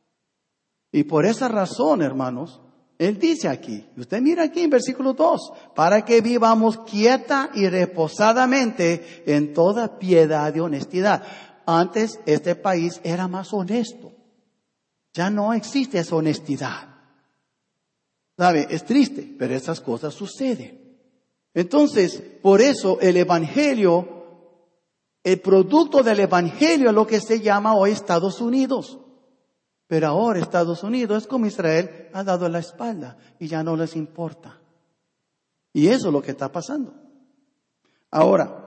Y por esa razón, hermanos, Él dice aquí, usted mira aquí en versículo dos, para que vivamos quieta y reposadamente en toda piedad y honestidad. Antes este país era más honesto. Ya no existe esa honestidad. ¿Sabe? Es triste, pero esas cosas suceden. Entonces, por eso el Evangelio, el producto del Evangelio es lo que se llama hoy Estados Unidos. Pero ahora Estados Unidos es como Israel ha dado la espalda y ya no les importa. Y eso es lo que está pasando. Ahora,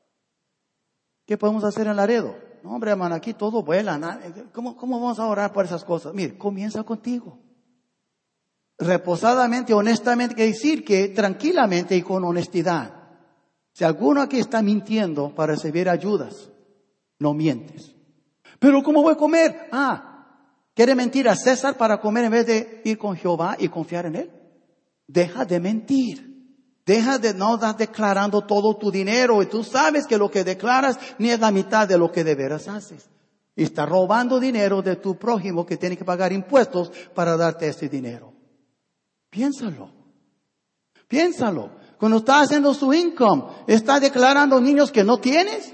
¿qué podemos hacer en Laredo? No, hombre, hermano, aquí todo vuela. ¿Cómo, cómo vamos a orar por esas cosas? Mire, comienza contigo. Reposadamente, honestamente, quiere decir que tranquilamente y con honestidad. Si alguno aquí está mintiendo para recibir ayudas, no mientes. ¿Pero cómo voy a comer? Ah, ¿quiere mentir a César para comer en vez de ir con Jehová y confiar en Él? Deja de mentir. Deja de no estar declarando todo tu dinero y tú sabes que lo que declaras ni es la mitad de lo que de veras haces. y está robando dinero de tu prójimo que tiene que pagar impuestos para darte ese dinero. Piénsalo. Piénsalo. Cuando está haciendo su income, está declarando niños que no tienes.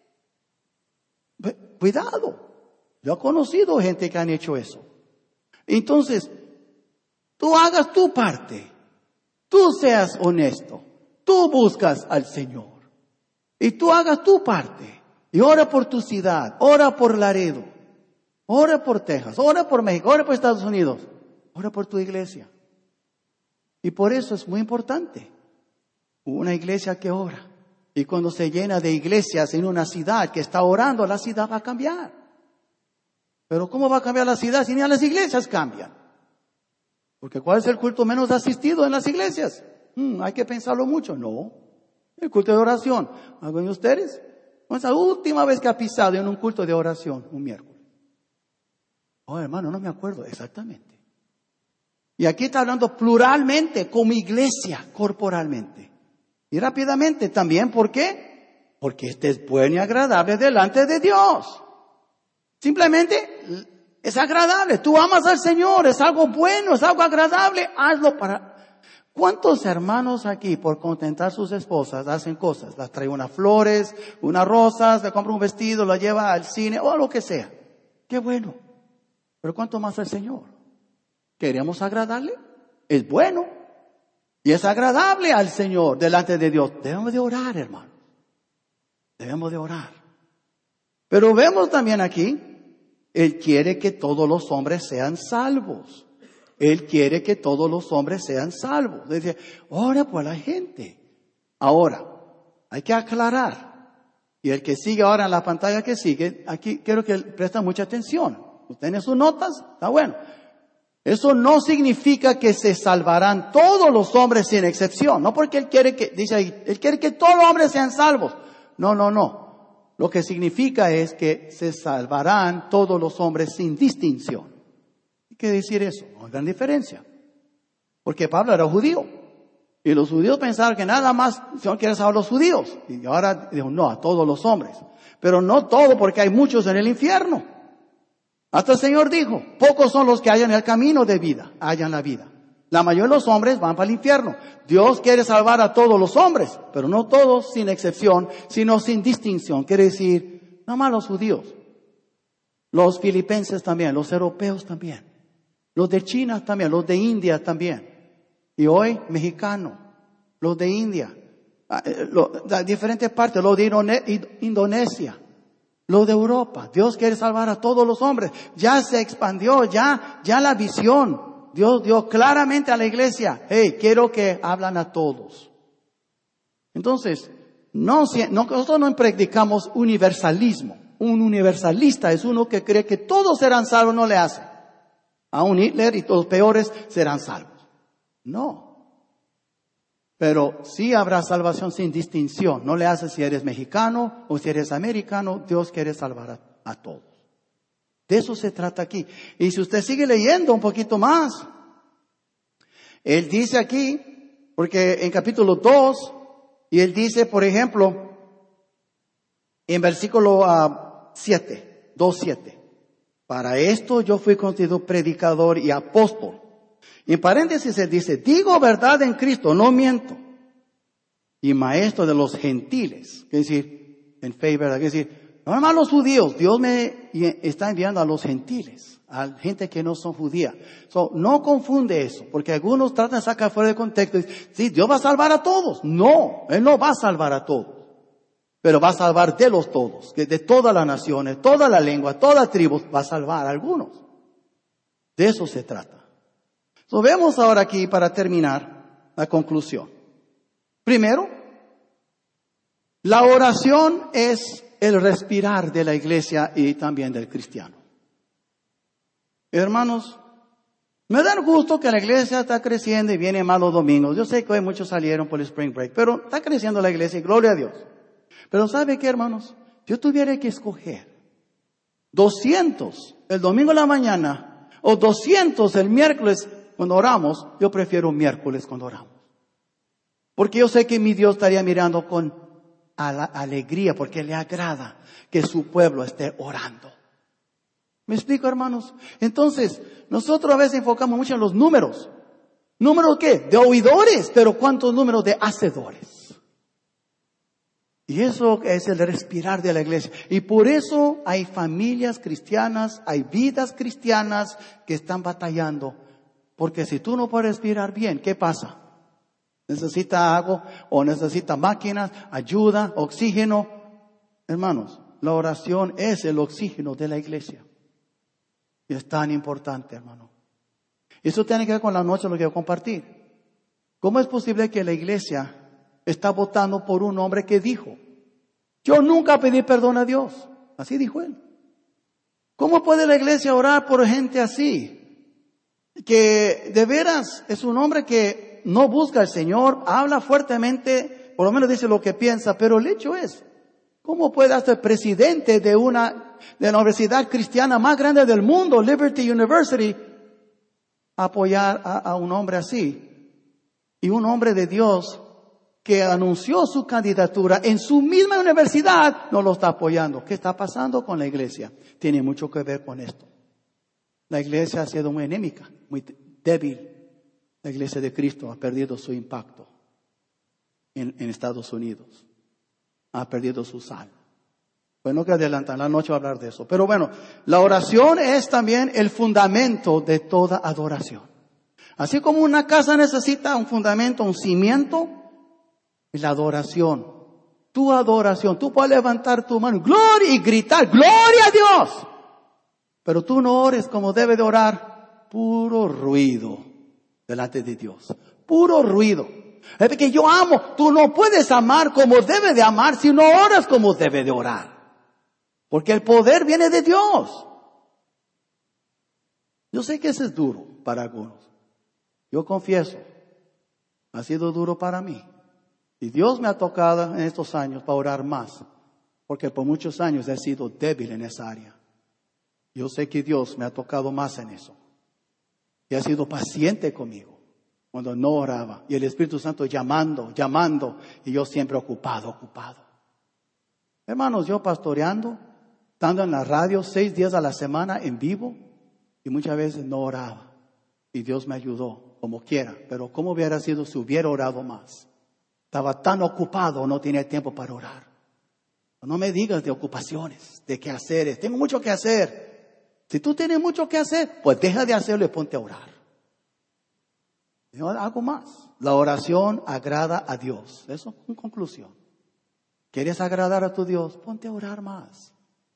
Cuidado. Yo he conocido gente que han hecho eso. Entonces, tú hagas tu parte. Tú seas honesto. Tú buscas al Señor. Y tú hagas tu parte. Y ora por tu ciudad. Ora por Laredo. Ora por Texas. Ora por México. Ora por Estados Unidos. Ora por tu iglesia. Y por eso es muy importante. Una iglesia que ora. Y cuando se llena de iglesias en una ciudad que está orando, la ciudad va a cambiar. Pero ¿cómo va a cambiar la ciudad si ni las iglesias cambian? Porque ¿cuál es el culto menos asistido en las iglesias? Hmm, hay que pensarlo mucho. No. El culto de oración. ¿Alguno de ustedes? ¿Cuál es la última vez que ha pisado en un culto de oración? Un miércoles. Oh, hermano, no me acuerdo exactamente. Y aquí está hablando pluralmente, como iglesia, corporalmente. Y rápidamente también, ¿por qué? Porque este es bueno y agradable delante de Dios. Simplemente es agradable. Tú amas al Señor, es algo bueno, es algo agradable. Hazlo para... ¿Cuántos hermanos aquí, por contentar sus esposas, hacen cosas? Las trae unas flores, unas rosas, le compra un vestido, la lleva al cine o a lo que sea. Qué bueno. Pero ¿cuánto más al Señor? ¿Queremos agradarle? Es bueno. Y es agradable al Señor delante de Dios. Debemos de orar, hermano. Debemos de orar. Pero vemos también aquí, Él quiere que todos los hombres sean salvos. Él quiere que todos los hombres sean salvos. Dice, ora por la gente. Ahora, hay que aclarar. Y el que sigue ahora en la pantalla que sigue, aquí quiero que preste mucha atención. ¿Usted tiene sus notas? Está bueno. Eso no significa que se salvarán todos los hombres sin excepción. No porque Él quiere que, dice ahí, Él quiere que todos los hombres sean salvos. No, no, no. Lo que significa es que se salvarán todos los hombres sin distinción. ¿Qué quiere decir eso? No hay gran diferencia. Porque Pablo era judío. Y los judíos pensaban que nada más el Señor quiere salvar a los judíos. Y ahora dijo, no, a todos los hombres. Pero no todo, porque hay muchos en el infierno. Hasta el Señor dijo, pocos son los que hallan el camino de vida, hallan la vida. La mayoría de los hombres van para el infierno. Dios quiere salvar a todos los hombres, pero no todos sin excepción, sino sin distinción. Quiere decir, nada más los judíos. Los filipenses también, los europeos también. Los de China también, los de India también. Y hoy, mexicanos, los de India, de diferentes partes, los de Indonesia. Lo de Europa. Dios quiere salvar a todos los hombres. Ya se expandió, ya, ya la visión. Dios dio claramente a la iglesia, hey, quiero que hablan a todos. Entonces, no, nosotros no predicamos universalismo. Un universalista es uno que cree que todos serán salvos, no le hace. A un Hitler y todos peores serán salvos. No. Pero sí habrá salvación sin distinción. No le hace si eres mexicano o si eres americano. Dios quiere salvar a, a todos. De eso se trata aquí. Y si usted sigue leyendo un poquito más, Él dice aquí, porque en capítulo dos, y Él dice, por ejemplo, en versículo uh, siete, dos siete, para esto yo fui constituido predicador y apóstol. Y en paréntesis se dice, digo verdad en Cristo, no miento. Y maestro de los gentiles. Es decir, en fe y verdad. Es decir, no más los judíos. Dios me está enviando a los gentiles. A gente que no son judía. So, no confunde eso. Porque algunos tratan de sacar fuera de contexto. Y dicen, sí, Dios va a salvar a todos. No, Él no va a salvar a todos. Pero va a salvar de los todos. De todas las naciones, toda la lengua, toda tribu. Va a salvar a algunos. De eso se trata. So, vemos ahora aquí, para terminar, la conclusión. Primero, la oración es el respirar de la iglesia y también del cristiano. Hermanos, me da gusto que la iglesia está creciendo y viene más los domingos. Yo sé que hoy muchos salieron por el Spring Break, pero está creciendo la iglesia y gloria a Dios. Pero ¿sabe qué, hermanos? Yo tuviera que escoger doscientos el domingo en la mañana o doscientos el miércoles cuando oramos, yo prefiero miércoles cuando oramos. Porque yo sé que mi Dios estaría mirando con alegría, porque le agrada que su pueblo esté orando. ¿Me explico, hermanos? Entonces, nosotros a veces enfocamos mucho en los números. ¿Números qué? De oidores, pero ¿cuántos números de hacedores? Y eso es el respirar de la iglesia. Y por eso hay familias cristianas, hay vidas cristianas que están batallando. Porque si tú no puedes respirar bien, ¿qué pasa? Necesita agua o necesita máquinas, ayuda, oxígeno. Hermanos, la oración es el oxígeno de la iglesia. Y es tan importante, hermano. Eso tiene que ver con la noche, lo que quiero compartir. ¿Cómo es posible que la iglesia está votando por un hombre que dijo: yo nunca pedí perdón a Dios? Así dijo él. ¿Cómo puede la iglesia orar por gente así? Que de veras es un hombre que no busca al Señor, habla fuertemente, por lo menos dice lo que piensa, pero el hecho es, ¿cómo puede ser presidente de una, de la universidad cristiana más grande del mundo, Liberty University, apoyar a, a un hombre así? Y un hombre de Dios que anunció su candidatura en su misma universidad no lo está apoyando. ¿Qué está pasando con la iglesia? Tiene mucho que ver con esto. La iglesia ha sido muy anémica, muy débil. La iglesia de Cristo ha perdido su impacto en, en Estados Unidos. Ha perdido su sal. Bueno, que adelantan, la noche va a hablar de eso. Pero bueno, la oración es también el fundamento de toda adoración. Así como una casa necesita un fundamento, un cimiento, la adoración, tu adoración, tú puedes levantar tu mano, gloria, y gritar, gloria a Dios. Pero tú no ores como debe de orar, puro ruido delante de Dios, puro ruido. Es que yo amo, tú no puedes amar como debe de amar si no oras como debe de orar. Porque el poder viene de Dios. Yo sé que eso es duro para algunos. Yo confieso, ha sido duro para mí. Y Dios me ha tocado en estos años para orar más. Porque por muchos años he sido débil en esa área. Yo sé que Dios me ha tocado más en eso. Y ha sido paciente conmigo cuando no oraba. Y el Espíritu Santo llamando, llamando. Y yo siempre ocupado, ocupado. Hermanos, yo pastoreando, estando en la radio seis días a la semana en vivo. Y muchas veces no oraba. Y Dios me ayudó, como quiera. Pero ¿cómo hubiera sido si hubiera orado más? Estaba tan ocupado, no tenía tiempo para orar. No me digas de ocupaciones, de qué hacer. Tengo mucho que hacer. Si tú tienes mucho que hacer, pues deja de hacerlo y ponte a orar. Yo hago más. La oración agrada a Dios. Eso en conclusión. ¿Quieres agradar a tu Dios? Ponte a orar más.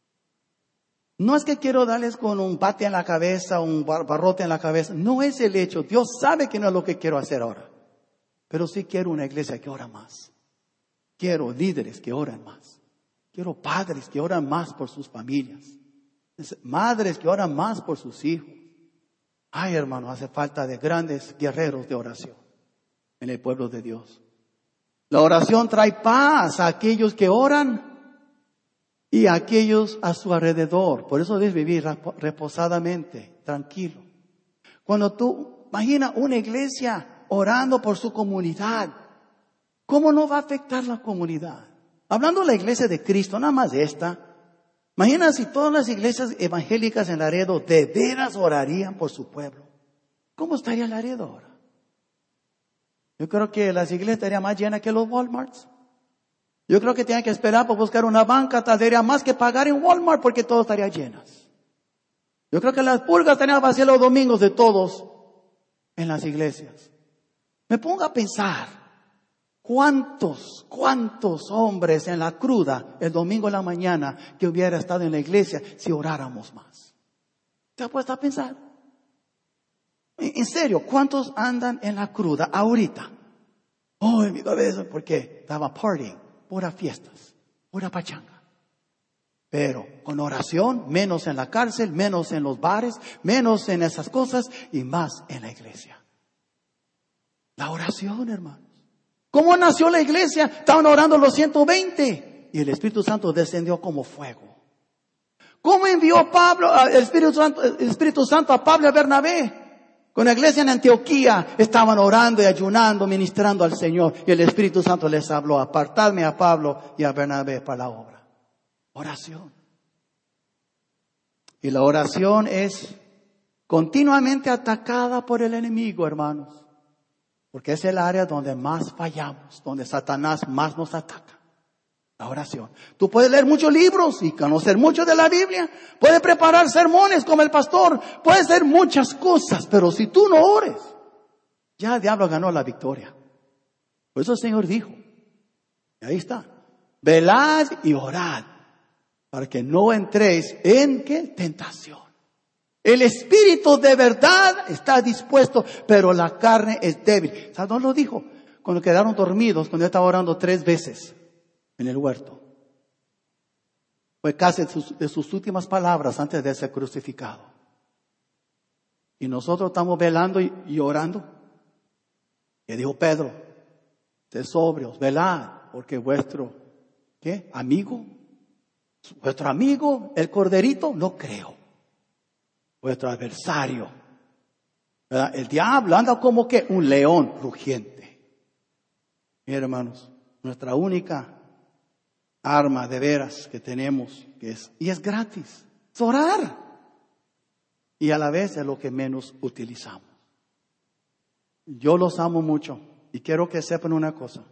No es que quiero darles con un bate en la cabeza, un barrote en la cabeza. No es el hecho. Dios sabe que no es lo que quiero hacer ahora. Pero sí quiero una iglesia que ora más. Quiero líderes que oran más. Quiero padres que oran más por sus familias. Madres que oran más por sus hijos. Ay, hermano, hace falta de grandes guerreros de oración en el pueblo de Dios. La oración trae paz a aquellos que oran y a aquellos a su alrededor. Por eso debes vivir reposadamente, tranquilo. Cuando tú, imagina una iglesia orando por su comunidad, ¿cómo no va a afectar la comunidad? Hablando de la iglesia de Cristo, nada más de esta. Imagina si todas las iglesias evangélicas en Laredo de veras orarían por su pueblo. ¿Cómo estaría Laredo ahora? Yo creo que las iglesias estarían más llenas que los Walmarts. Yo creo que tienen que esperar por buscar una banca, tal vez más que pagar en Walmart porque todo estaría llenas. Yo creo que las pulgas estarían vacías los domingos de todos en las iglesias. Me pongo a pensar, ¿cuántos, cuántos hombres en la cruda el domingo en la mañana que hubiera estado en la iglesia si oráramos más? ¿Te has puesto a pensar? En serio, ¿cuántos andan en la cruda ahorita? Oh, en mi cabeza, porque estaba partying, puras fiestas, pura pachanga. Pero con oración, menos en la cárcel, menos en los bares, menos en esas cosas y más en la iglesia. La oración, hermanos. ¿Cómo nació la iglesia? Estaban orando los ciento veinte y el Espíritu Santo descendió como fuego. ¿Cómo envió Pablo, el Espíritu Santo, el Espíritu Santo a Pablo y a Bernabé? Con la iglesia en Antioquía estaban orando y ayunando, ministrando al Señor. Y el Espíritu Santo les habló: apartadme a Pablo y a Bernabé para la obra. Oración. Y la oración es continuamente atacada por el enemigo, hermanos. Porque es el área donde más fallamos, donde Satanás más nos ataca. La oración. Tú puedes leer muchos libros y conocer mucho de la Biblia. Puedes preparar sermones como el pastor. Puedes hacer muchas cosas. Pero si tú no ores, ya el diablo ganó la victoria. Por eso el Señor dijo. Y ahí está. Velad y orad. Para que no entréis en ¿qué? Tentación. El espíritu de verdad está dispuesto, pero la carne es débil. ¿Sabes dónde lo dijo? Cuando quedaron dormidos, cuando yo estaba orando tres veces. En el huerto. Fue casi de sus, de sus últimas palabras antes de ser crucificado. Y nosotros estamos velando y, y orando. Y dijo Pedro, sed sobrios, velad, porque vuestro, ¿qué? Amigo, vuestro amigo, el corderito, no creo. Vuestro adversario, ¿verdad? El diablo anda como que un león rugiente. Miren, hermanos, nuestra única arma de veras que tenemos, que es, y es gratis, es orar. Y a la vez es lo que menos utilizamos. Yo los amo mucho y quiero que sepan una cosa.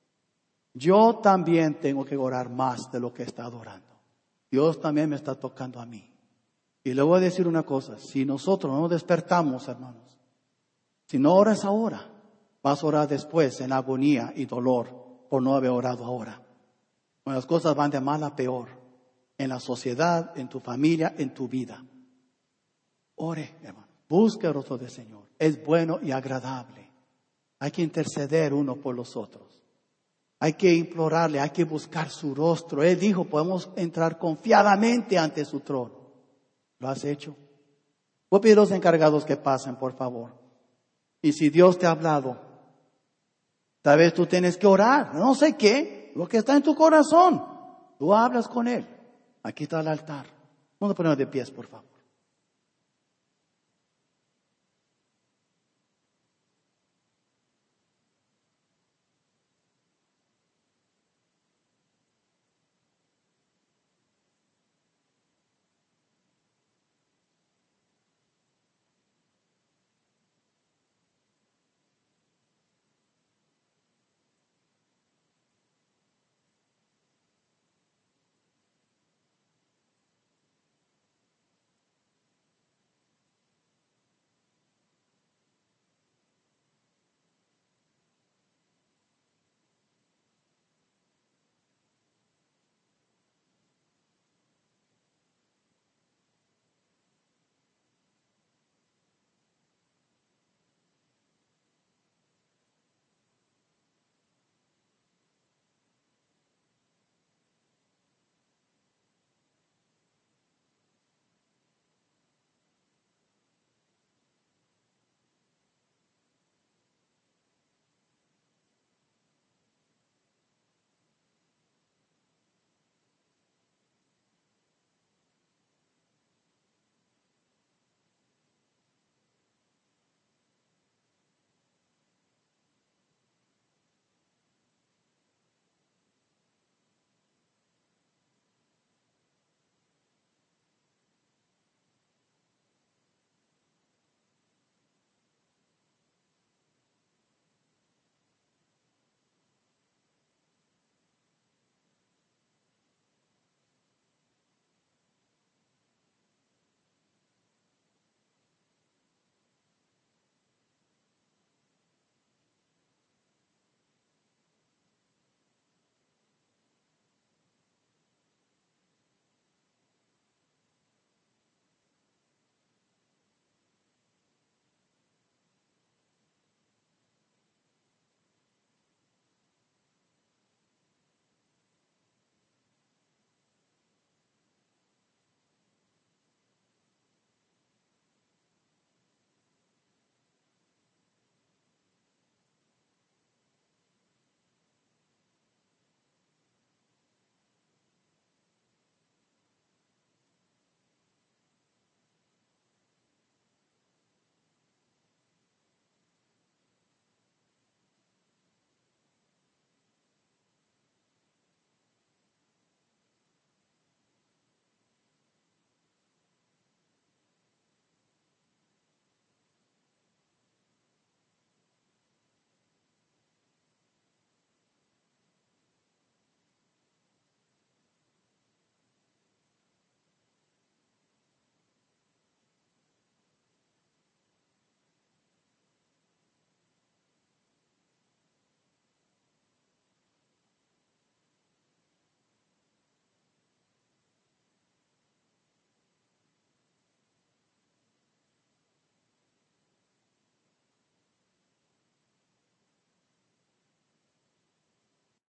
Yo también tengo que orar más de lo que he estado orando. Dios también me está tocando a mí. Y le voy a decir una cosa, si nosotros no despertamos, hermanos, si no oras ahora, vas a orar después en agonía y dolor por no haber orado ahora. Cuando las cosas van de mal a peor, en la sociedad, en tu familia, en tu vida. Ore, hermano, busque el rostro del Señor. Es bueno y agradable. Hay que interceder uno por los otros. Hay que implorarle, hay que buscar su rostro. Él dijo, podemos entrar confiadamente ante su trono. ¿Lo has hecho? Voy a pedir a los encargados que pasen, por favor. Y si Dios te ha hablado, tal vez tú tienes que orar. No sé qué. Lo que está en tu corazón, tú hablas con Él. Aquí está el altar. Vamos a ponernos de pies, por favor.